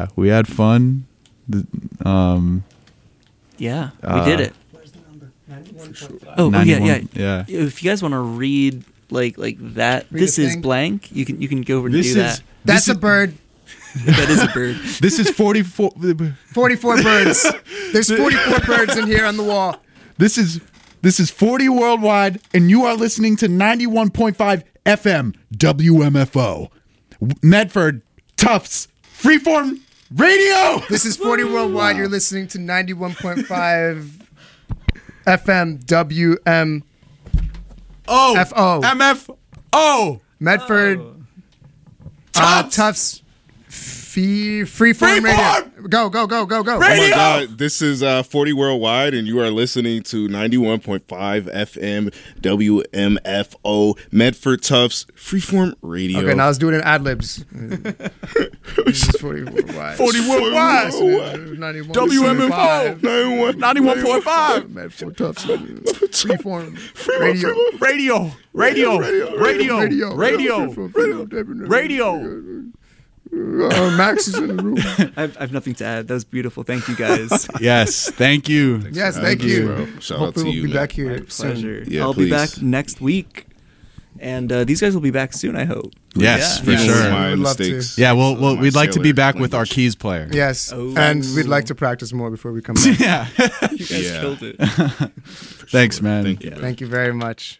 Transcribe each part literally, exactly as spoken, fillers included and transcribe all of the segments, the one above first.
yeah, we had fun. The- Um, Yeah, we Uh, did it. Where's the number? ninety-one point five. Oh, oh yeah, yeah. yeah. If you guys want to read like like that, Read this the is thing. blank. You can you can go over and This do is that. That's this a bird. That is a bird. This is forty-four. forty-four birds. There's forty-four birds in here on the wall. This is this is forty worldwide, and you are listening to ninety-one point five F M W M F O, Medford Tufts Freeform Radio. This is forty worldwide. You're listening to ninety-one point five F M W M Oh, F O. M F O. Medford uh, Tufts. Tufts Free Freeform Radio. Freeform! Go go go go go. Oh my Radio! God, this is uh, forty Worldwide, and you are listening to ninety-one point five F M W M F O, Medford Tufts Freeform Radio. Okay, now let's do it in ad libs. This is forty worldwide. forty worldwide. ninety-one W M F O. ninety-one ninety-one point five. Medford Tufts Freeform Radio. Radio. Radio. Radio. Radio. Radio. Radio. Uh, Max is in the room. I have, I have nothing to add. That was beautiful. Thank you guys. Yes. Thank you. Yes, for thank having us, you. bro. Shout out Hopefully to we'll you, be man. back here My soon. pleasure. Yeah, I'll be please. back next week, and uh, these guys will be back soon. I hope. Yes, Yeah. for Yes. sure. My We'd love mistakes. to. Yeah, well, well My we'd like to be sailor back with our language. keys player. Yes, Oh. and we'd like to practice more before we come back. Yeah. You guys Yeah. killed it. For Thanks, sure. man. Thank you. Yeah. bro. Thank you very much.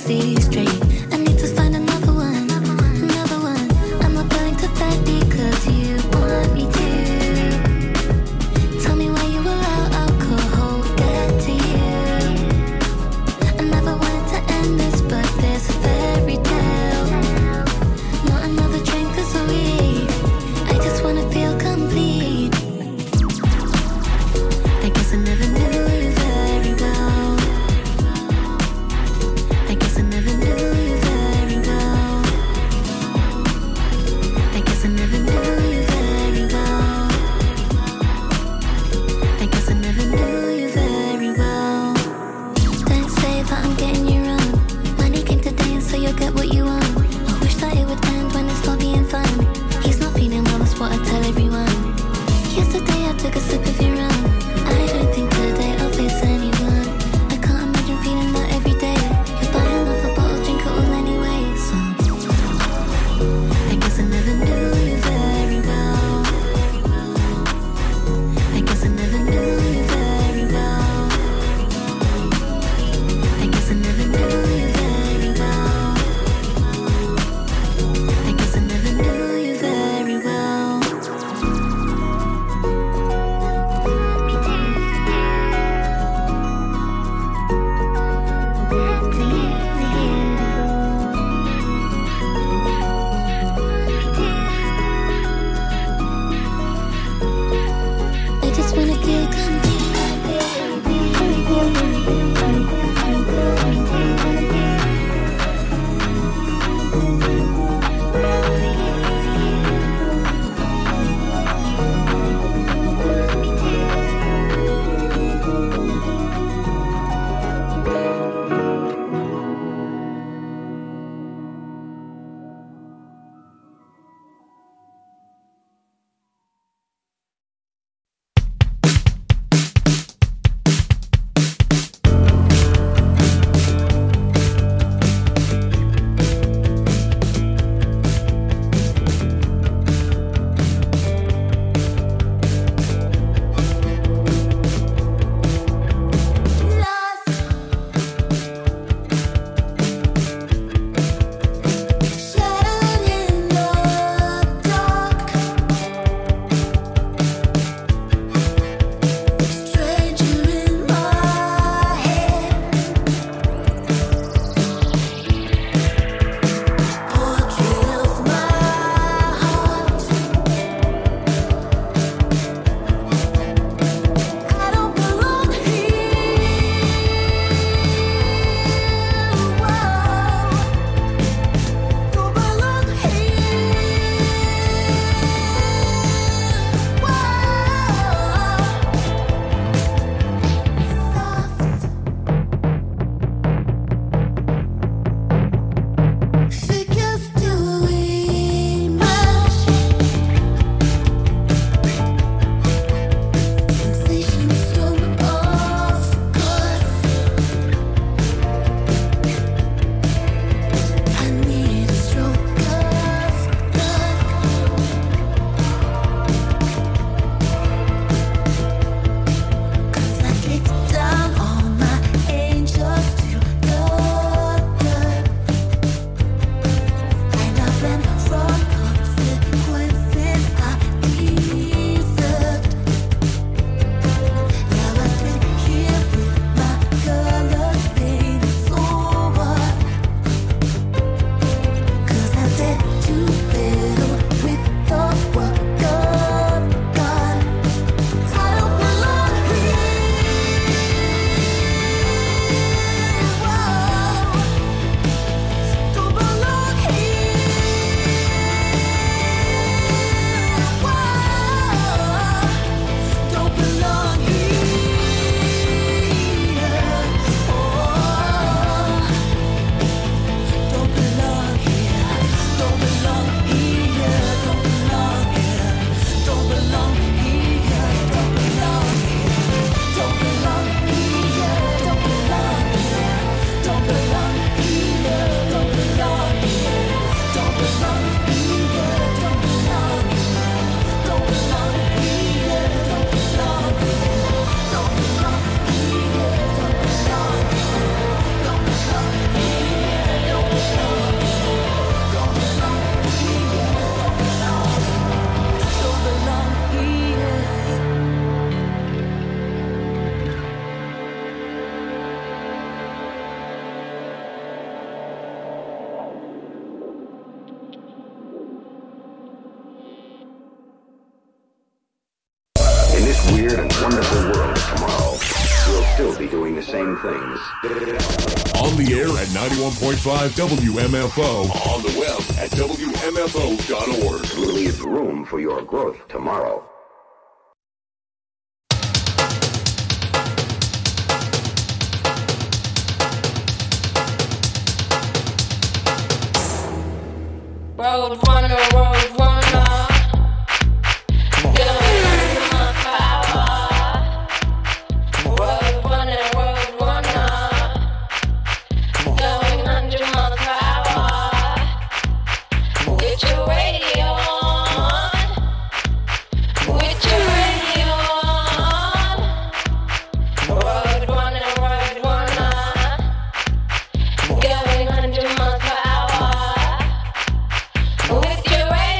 see straight. I need to find another one, another one. I'm not going to bed because you want me to. Tell me why you allow alcohol get to you. I never wanted to end this, but there's a fairy tale. Not another drink is a week. I just wanna feel complete. I guess I never knew you very well. I guess I never knew this weird and wonderful world of tomorrow, we'll still be doing the same things. On the air at ninety-one point five W M F O. On the web at W M F O dot org. We'll leave room for your growth tomorrow. Road runner, road runner. Going under my power. Road runner, road runner. Going under my power. Get your radio on. With your radio on. Road runner, road runner. Going under my power. With your radio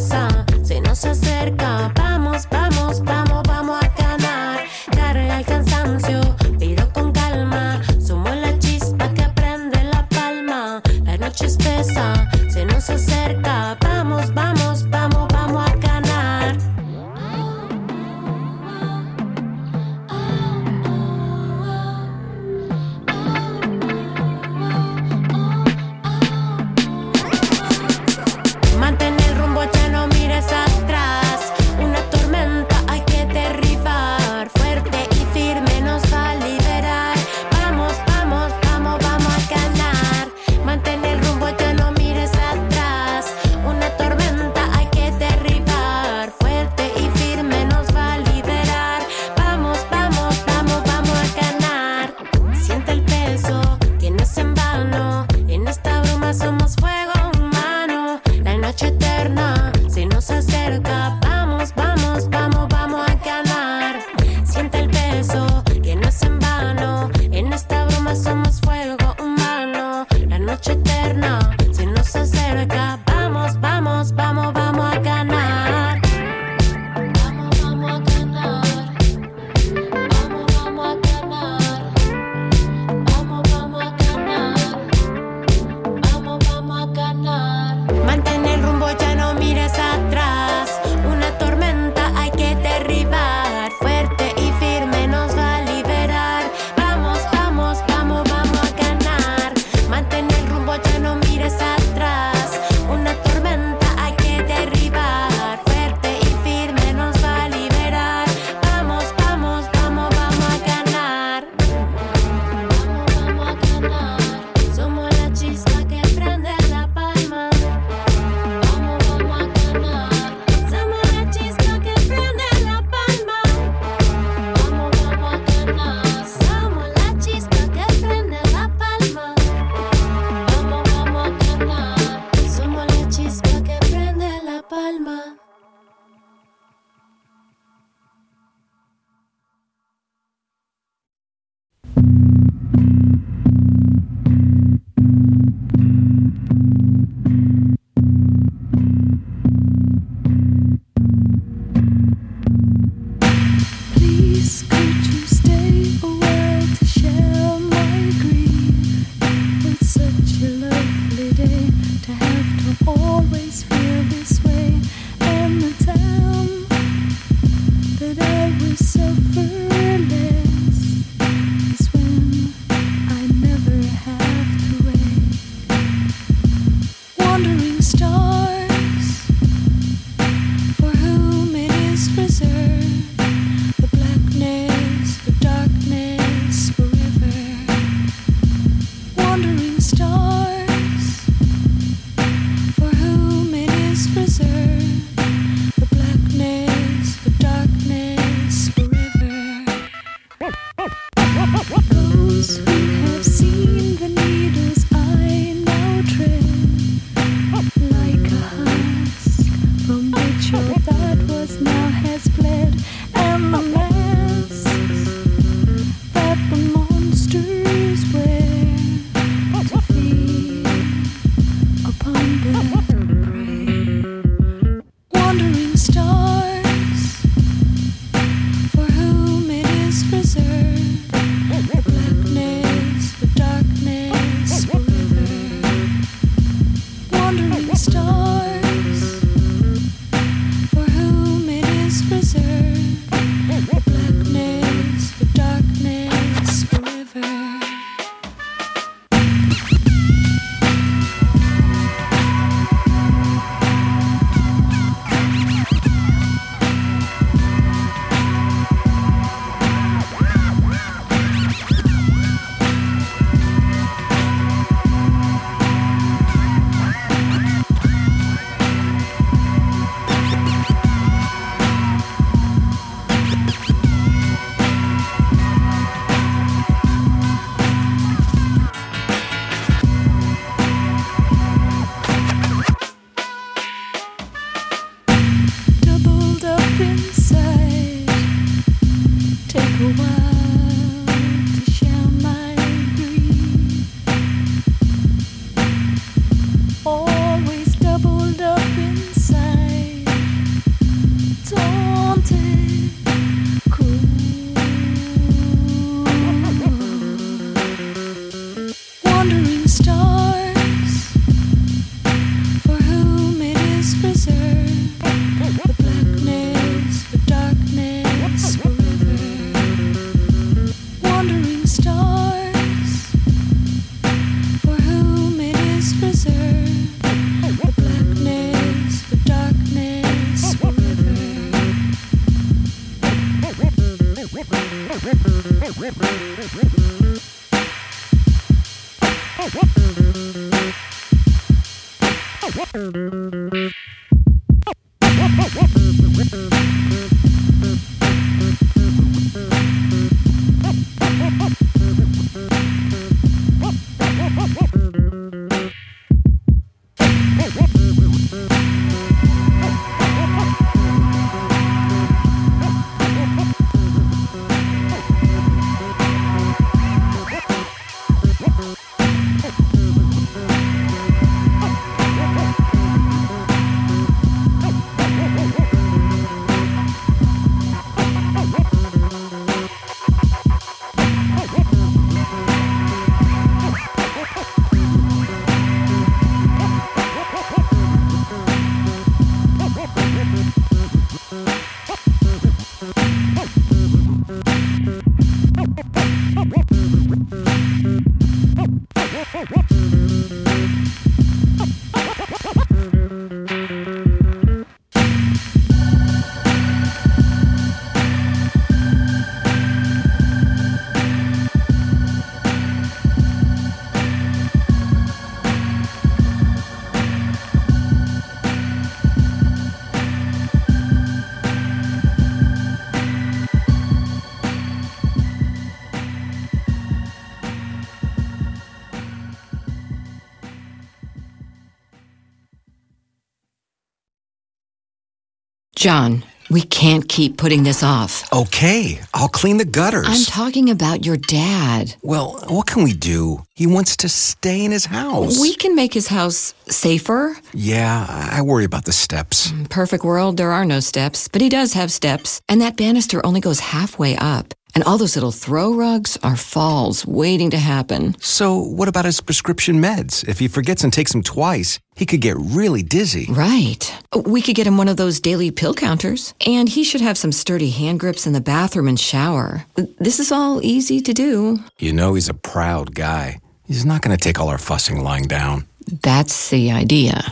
pesa, se nos acerca. Vamos, vamos, vamos, vamos a ganar. Carga el cansancio, pero con calma. Somos la chispa que prende la palma. La noche espesa, se nos acerca. Vamos, vamos, vamos, vamos a ganar. Mantén el rumbo, ya no mires atrás. Una tormenta hay que derribar. Fuerte y firme nos va a liberar. Vamos, vamos, vamos, vamos a ganar. Mantén el rumbo, ya no mires atrás. Una tormenta hay que derribar. Fuerte y firme nos va a liberar. Vamos, vamos, vamos, vamos a ganar. Siente el peso, que no es en vano. En esta bruma somos fuego humano. La noche eterna se nos acerca. Vamos, vamos, vamos, vamos a ganar. Siente el peso, que no es en vano. En esta bruma somos fuego humano. La noche eterna se nos acerca. Vamos, vamos, vamos, vamos a ganar. Vamos, vamos a ganar. Vamos, vamos a ganar. Vamos, vamos a ganar. Vamos, vamos a ganar. Mantén el rumbo, ya no mires atrás. Una tormenta hay que derribar. Fuerte y firme nos va a liberar. Vamos, vamos, vamos, vamos a ganar. Mantén el rumbo, ya no mires atrás. Una tormenta hay que derribar. Fuerte y firme nos va a liberar. Vamos, vamos, vamos, vamos a ganar. Vamos, vamos a ganar. Somos la chispa que prende la palma. Vamos, vamos a ganar. Somos la chispa que prende la palma. Vamos, vamos a ganar. Somos la chispa que prende la palma. Vamos, vamos a ganar. Somos la chispa que prende la palma. Please, could you stay a while to share my grief? It's such a lovely day to have to always feel this way. And the time that I will suffer less is when I never have to wait. Wandering stars, for whom it is reserved. The blackness, the darkness forever. Wandering stars, for whom it is reserved. The blackness, the darkness forever. Those who have seen the needles I now tread, like a husk from which all that was now has fled, and the masks that the monsters wear to feed upon their prey. Wandering stars, for whom it is reserved. The blackness, the darkness forever. Wandering stars, for whom it is reserved. The John, we can't keep putting this off. Okay, I'll clean the gutters. I'm talking about your dad. Well, what can we do? He wants to stay in his house. We can make his house safer. Yeah, I worry about the steps. Perfect world, there are no steps, but he does have steps. And that banister only goes halfway up. And all those little throw rugs are falls waiting to happen. So what about his prescription meds? If he forgets and takes them twice, he could get really dizzy. Right. We could get him one of those daily pill counters. And he should have some sturdy hand grips in the bathroom and shower. This is all easy to do. You know he's a proud guy. He's not going to take all our fussing lying down. That's the idea.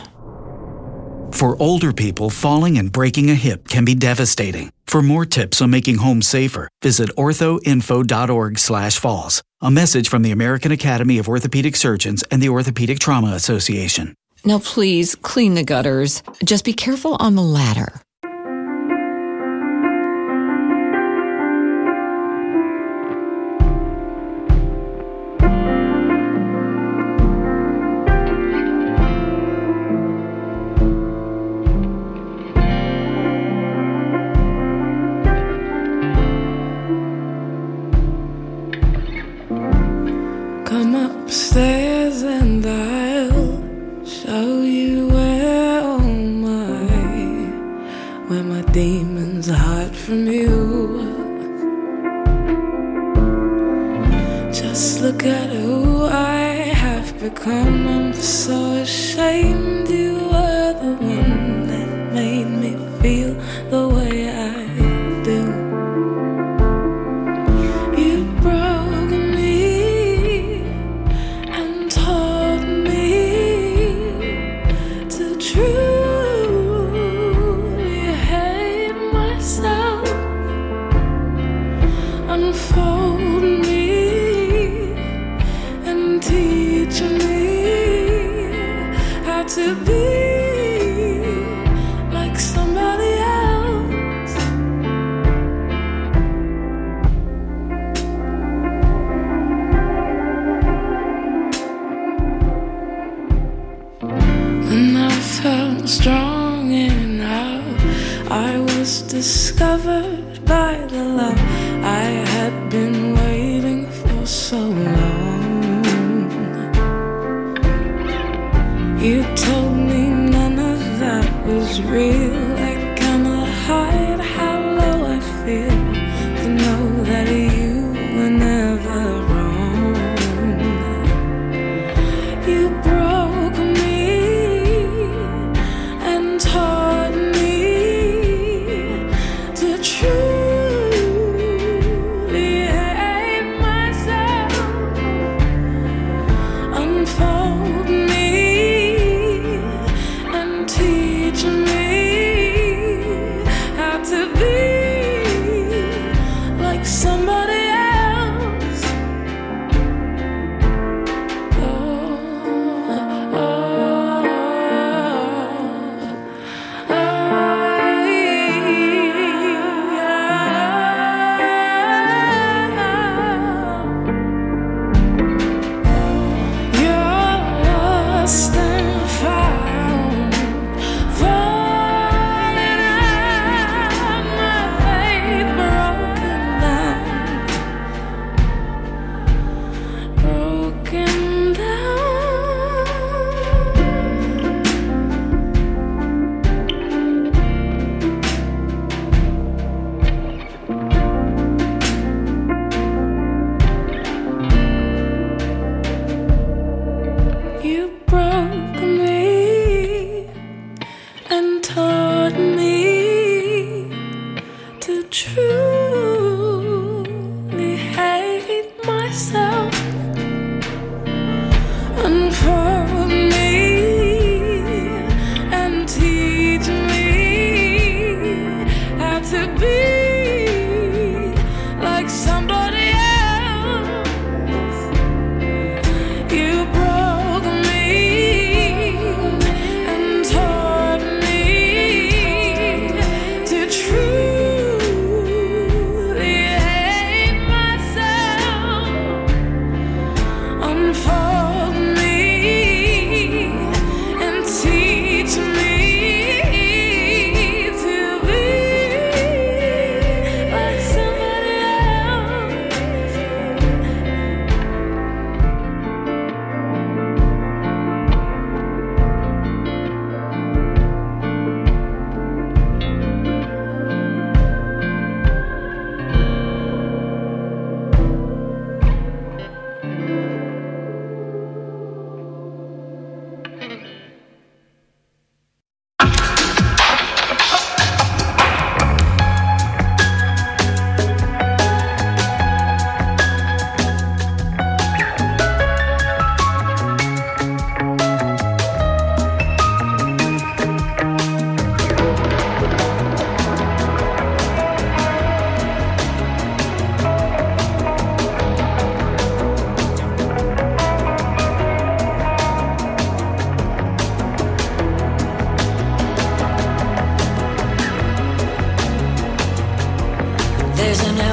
For older people, falling and breaking a hip can be devastating. For more tips on making home safer, visit orthoinfo.org slash falls. A message from the American Academy of Orthopedic Surgeons and the Orthopedic Trauma Association. Now please, clean the gutters. Just be careful on the ladder. Come upstairs and I'll show you where, oh my, where my demons hide from you. Just look at who I have become. I'm so ashamed you were the one that made me feel the way I do. You broke me and taught me to truly hate myself. Unfold me and teach me how to be like somebody else. When I felt strong enough, I was discovered by the love I had been waiting for so long. You told me none of that was real. I cannot hide how low I feel to know that you were never wrong. You broke me and taught me to truly hate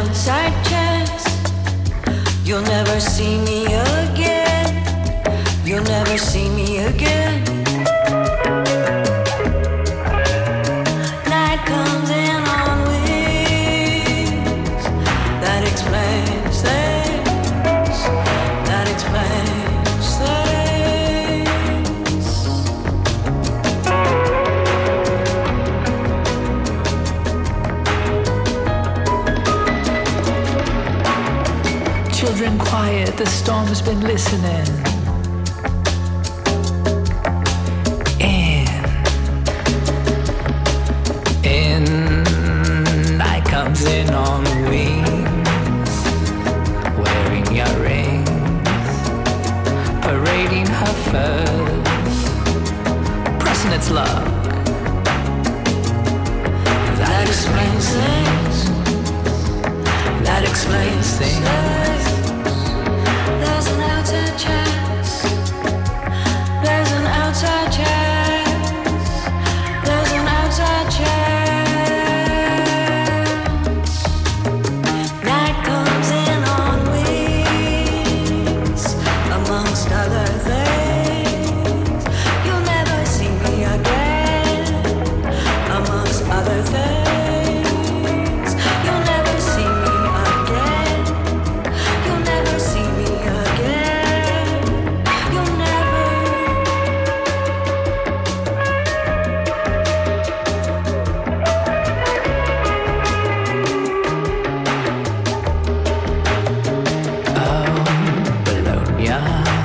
downside chance. You'll never see me again. You'll never see me again. Night comes in on wings. That explains things. That explains things. Children quiet, the storm's been listening. In, in, night comes in on wings, wearing your rings, parading her furs, pressing its luck. That explains things. That explains things. There's an outside chance. There's an outside chance. There's an outside chance. Night comes in on wings, amongst other things. You'll never see me again, amongst other things. You'll never see me again. You'll never see me again. You'll never. Bologna,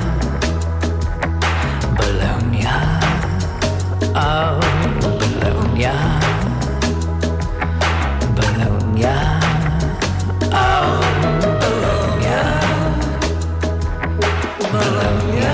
Bologna, oh, Bologna, Bologna, oh, Bologna, Bologna.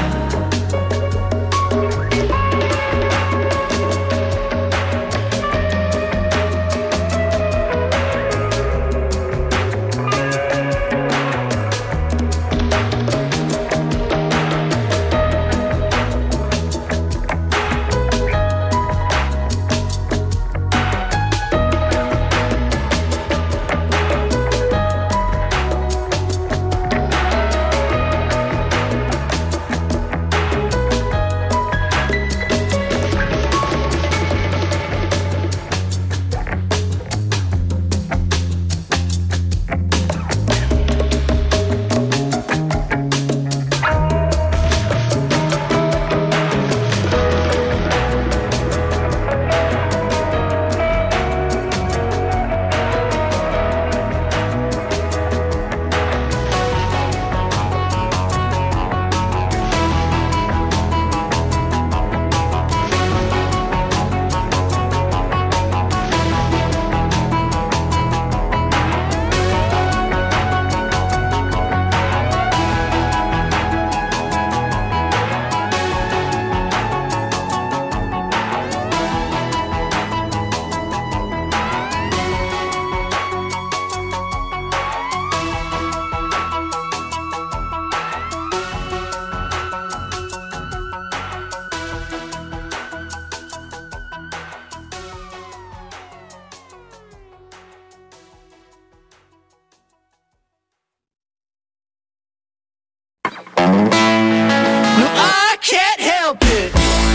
No, I can't help it.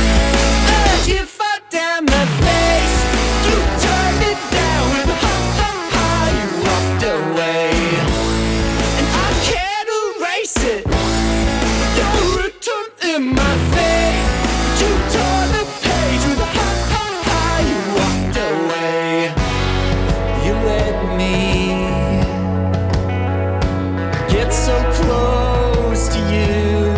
As you fucked down my face, you turned it down and ha ha ha, you walked away. And I can't erase it. Your return in my face, you tore the page with a ha ha ha, you walked away. You let me get so close to you.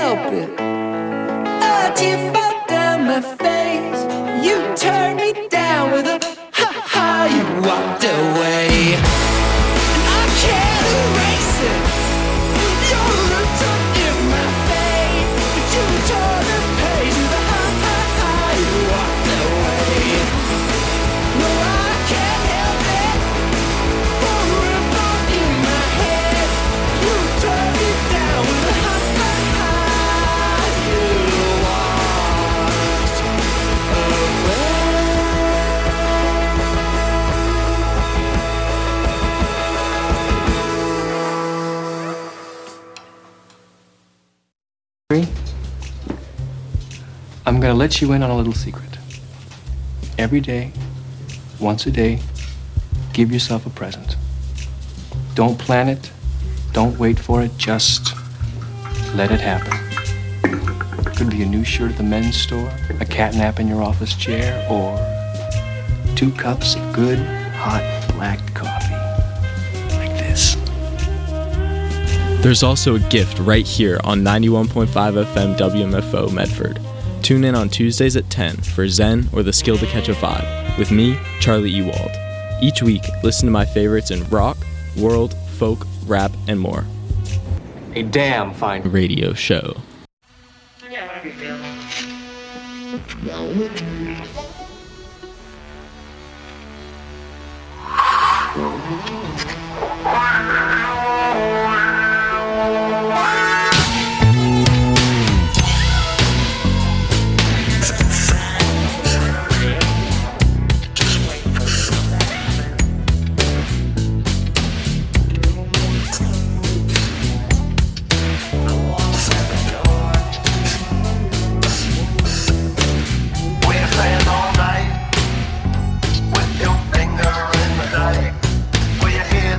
help it. A tear fell down my face. You turned me down with a ha ha. You walked away, and I can't erase it. Your lips are in my face, but you tore the page with a ha ha ha. You walked away. No, I can't help it. Forever in my head, you turned me down with a ha ha ha. You walked away. I'm gonna let you in on a little secret. Every day, once a day, give yourself a present. Don't plan it, don't wait for it, just let it happen. Could be a new shirt at the men's store, a cat nap in your office chair, or two cups of good, hot, black coffee. Like this. There's also a gift right here on ninety-one point five F M W M F O Medford. Tune in on Tuesdays at ten for Zen or the Skill to Catch a Vibe with me, Charlie Ewald. Each week, listen to my favorites in rock, world, folk, rap, and more. A damn fine radio show. All night with your finger in the dike. Will you hear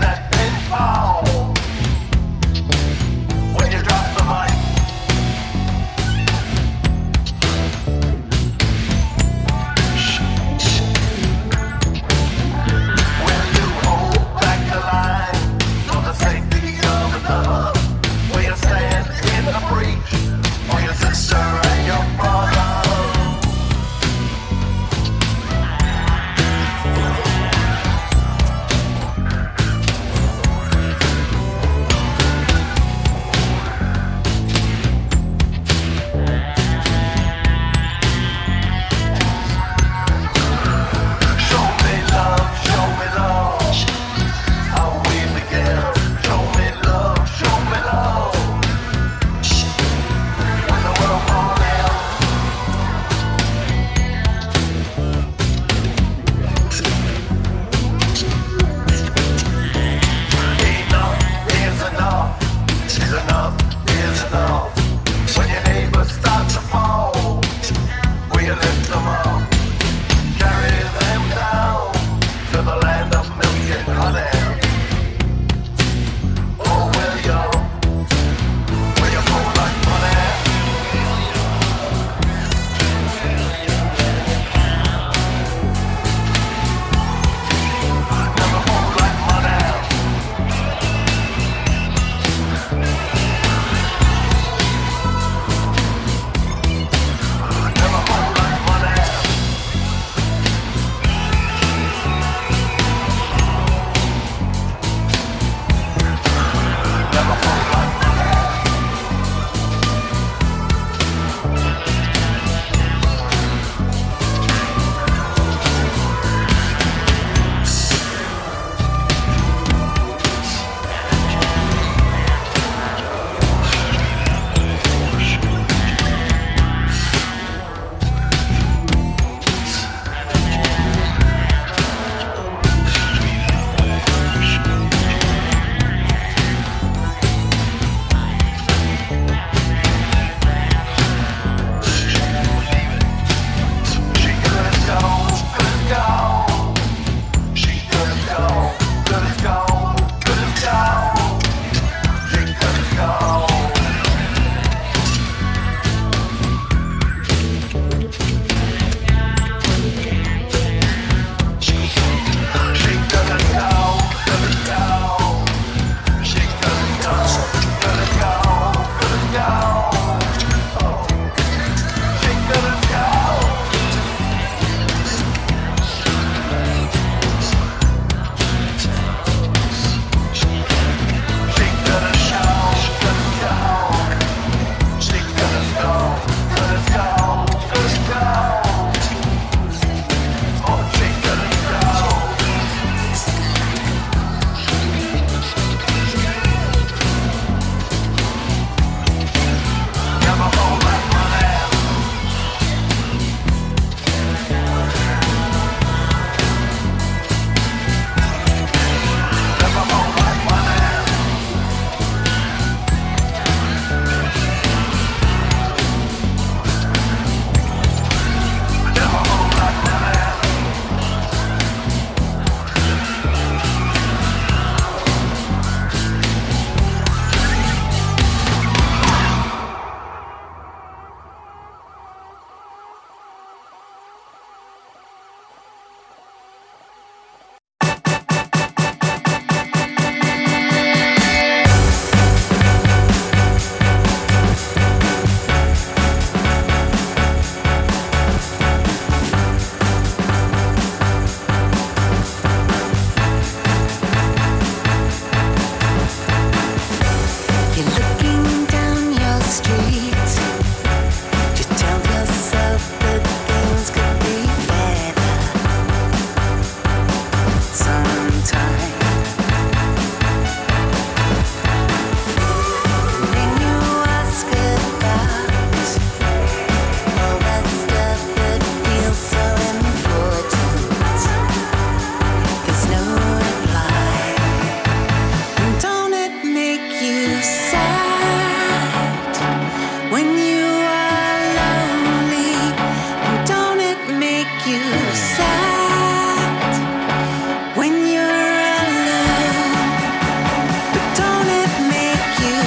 sad when you are lonely? And don't it make you sad when you're alone? But don't it make you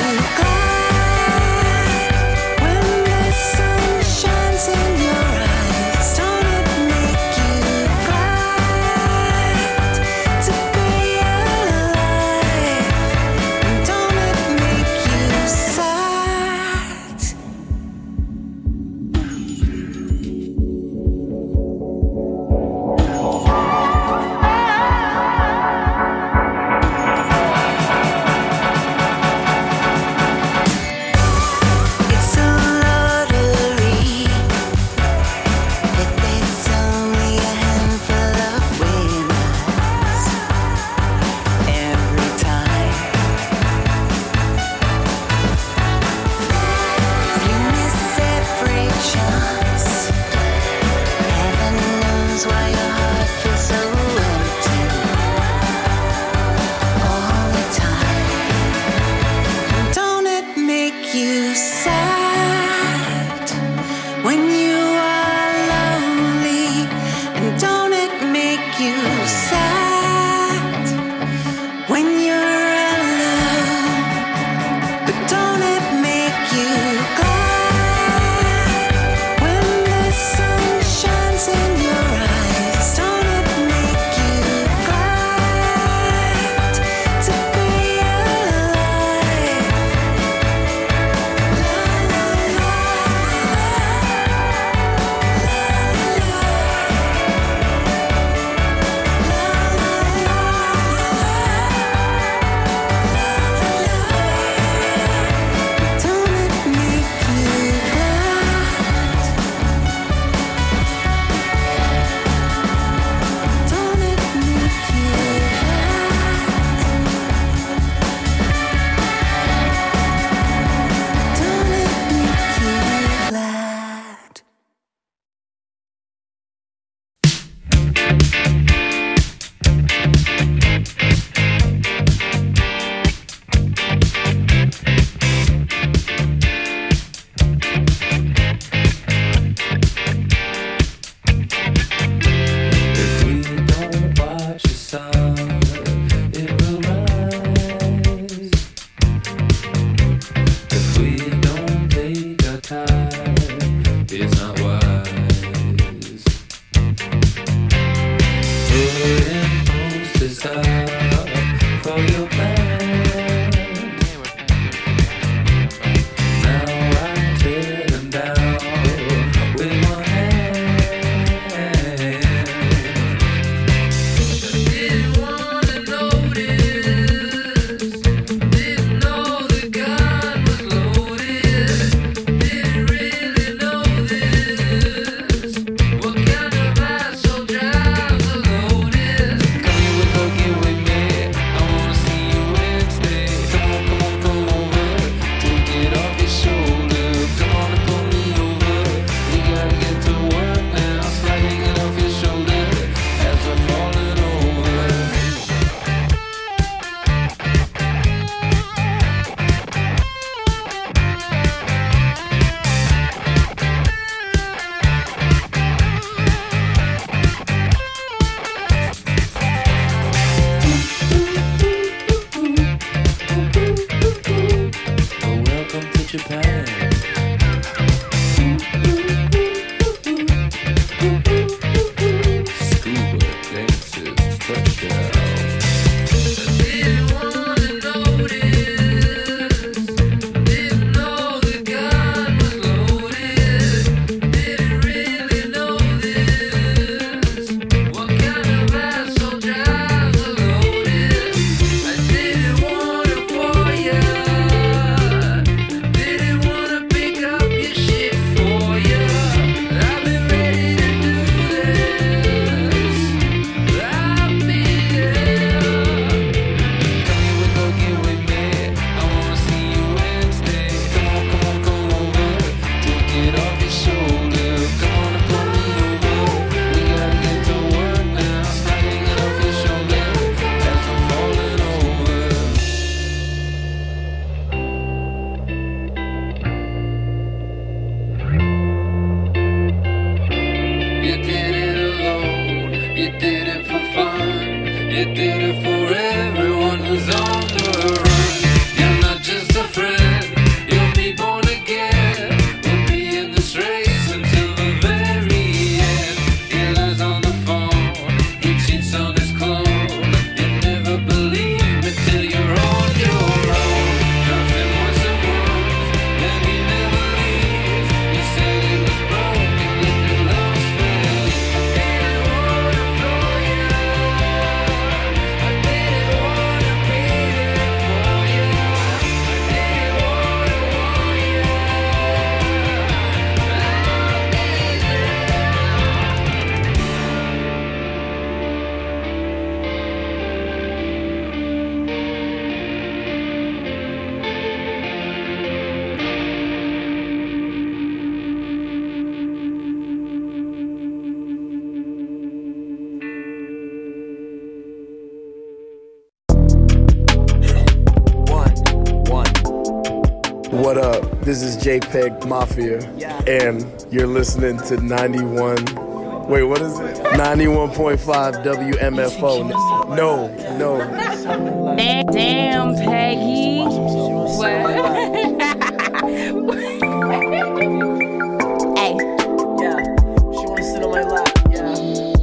glad when the sun shines in your eyes? Don't it make you glad to be alive? And don't it make you What up? This is JPEG Mafia, and you're listening to ninety-one. Wait, what is it? ninety-one point five W M F O. No, no. Damn, Peggy. What? Hey. Yeah. She wanna sit on my lap. Yeah.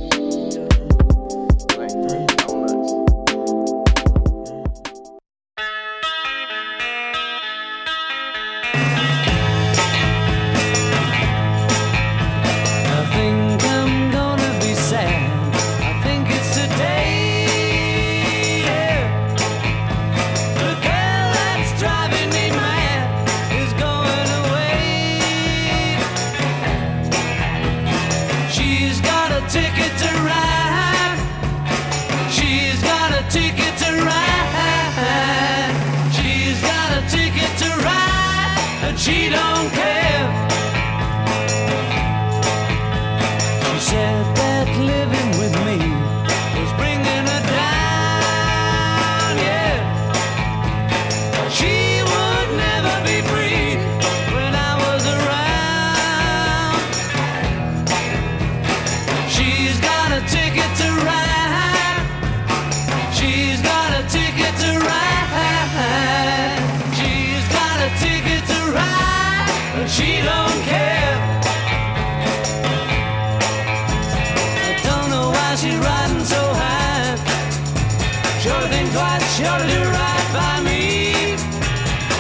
I think I'm gonna be sad. I think it's today. Yeah. The girl that's driving me mad is going away. She's got a ticket to ride. She's got a ticket to ride. She's got a ticket to ride, and she don't